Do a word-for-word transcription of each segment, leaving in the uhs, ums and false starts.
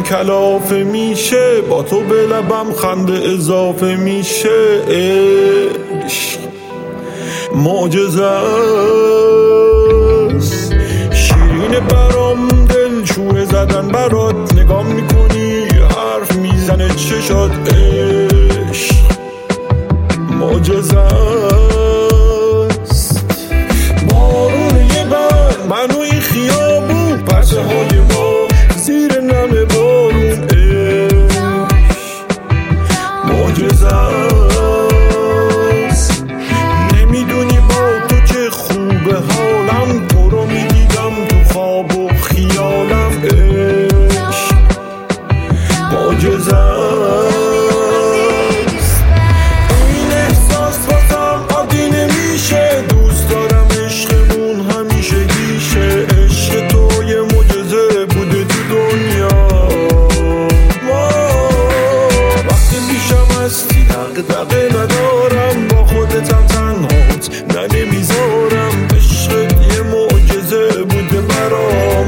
کلافه میشه، با تو به لبم خنده اضافه میشه. عشق معجزه است، شیرین برام دل شوره زدن برات، نگاه میکنی حرف میزنه چشات. عشق معجزه است، بارون یه بر منو این خیابون، پرسه های ما زیر نم بارون. عشق معجزه است، نمیدونی با تو چه خوبه حالم، تو رو میدیدم تو خواب و خیالم. عشق معجزه است، این احساس واسم عادی نمیشه، دوست دارم عشقمون همیشه گیشه. عشق تو یه معجزه بوده تو دنیا، وقتی پیشم هستی دغدغه ندارم، با خودتم تنهات نه نمیذارم. عشقت یه معجزه بوده برام.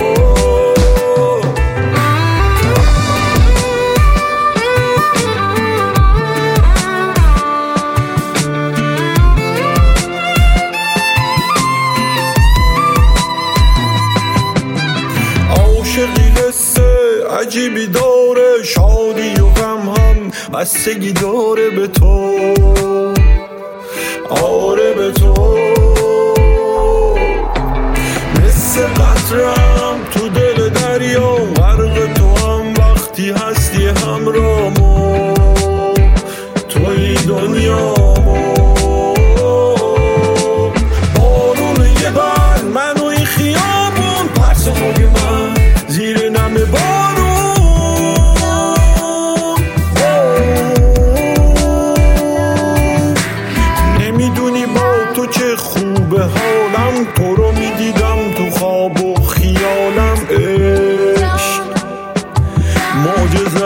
عاشقی قصه عجیبی داره، شادی و غم هم بستگی داره به تو. آره به تو، مثل قطرم تو دل دریا، غرق تو هم وقتی هستی همرامو، توی دنیامو. بارون یه بر منو این خیابون، پرسه های من زیر نم بارون. نمیدونی با تو چه خوبه حالم، تو رو میدیدم تو خواب و خیالم. عشق معجزه